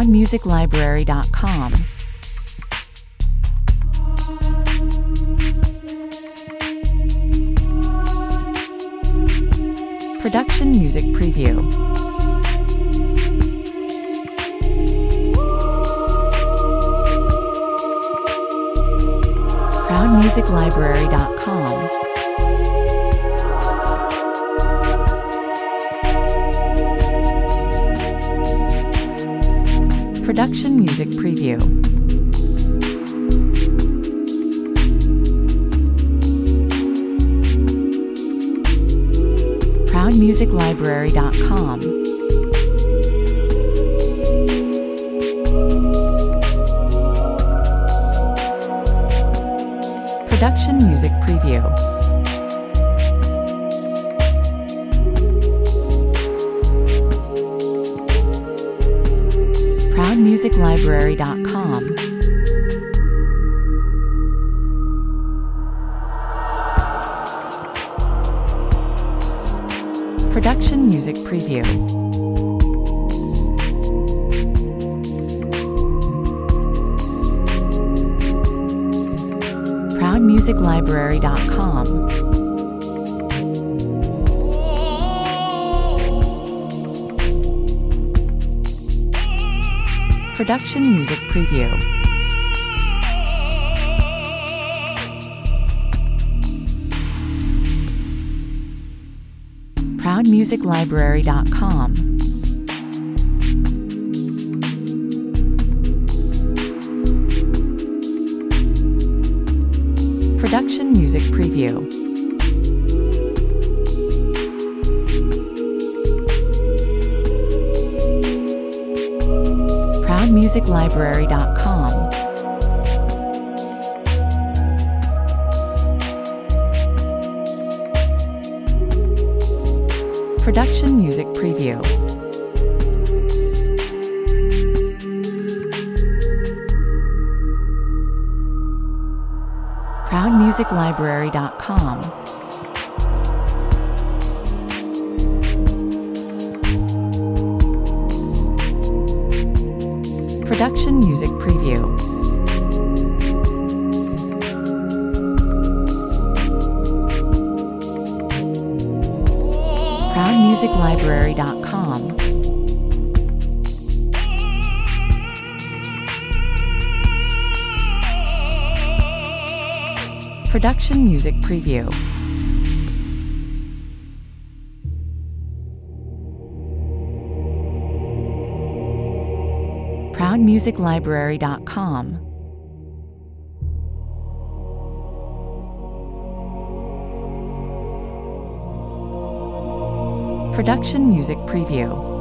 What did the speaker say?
ProudMusicLibrary.com. Production Music Preview. ProudMusicLibrary.com. Production Music Preview. ProudMusicLibrary.com. Production Music Preview. ProudMusicLibrary.com. Production Music Preview. ProudMusicLibrary.com. Production Music Preview. ProudMusicLibrary.com. Production Music Preview. ProudMusicLibrary.com. Production Music Preview. ProudMusicLibrary.com. Production Music Preview. ProudMusicLibrary.com. Production Music Preview. ProudMusicLibrary.com. Production Music Preview.